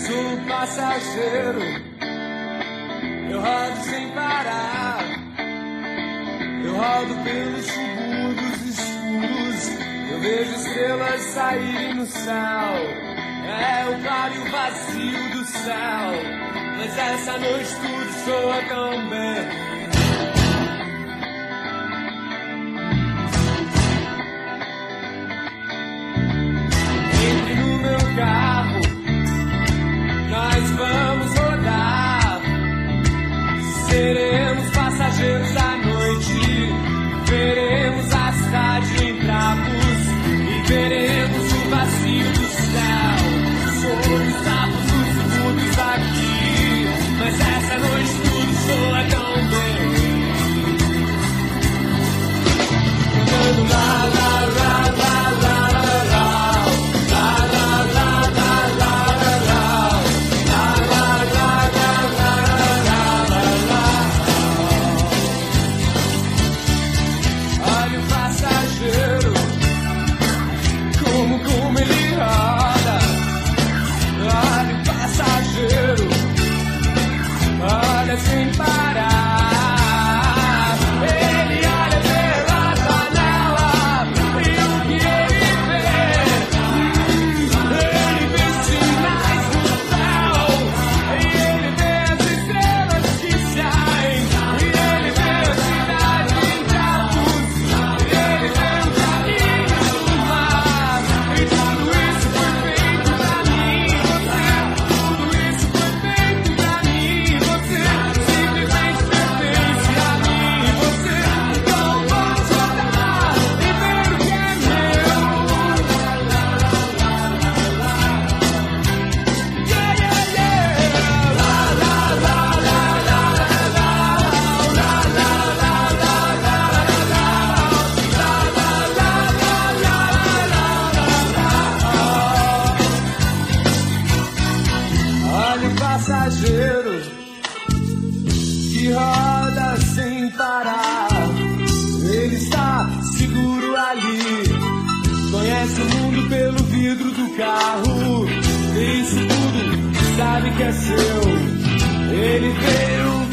sou passageiro, eu rodo sem parar. Eu rodo pelos subúrbios escuros, eu vejo estrelas saírem no céu. É o claro e o vazio do céu, mas essa noite tudo soa tão bem. Entre no meu carro, nós vamos rodar. Seremos passageiros à noite, veremos a cidade em trapos e veremos o vazio do céu. Somos trapos dos subúrbios aqui, mas essa noite tudo soa tão bem. Cantando lá, lá, lá, lá, lá, lá, lá. Como ele roda, olha o passageiro, olha sem parar. Ele olha pela janela e o que ele vê sinais no céu, e ele vê as estrelas que saem, e ele vê a cidade em trapos, e ele vê o caminho do mar. E tudo isso foi feito pra mim, você. Tudo isso foi feito pra mim, você. Simplesmente pertence a mim, você. Então vamos rodar e ver o que é meu. Yeah, yeah, yeah. La, la, la, la, la, la, la, la, la, olha o passageiro que roda sem parar. Ele está seguro ali, conhece o mundo pelo vidro do carro. Vê isso tudo, sabe que é seu. Ele veio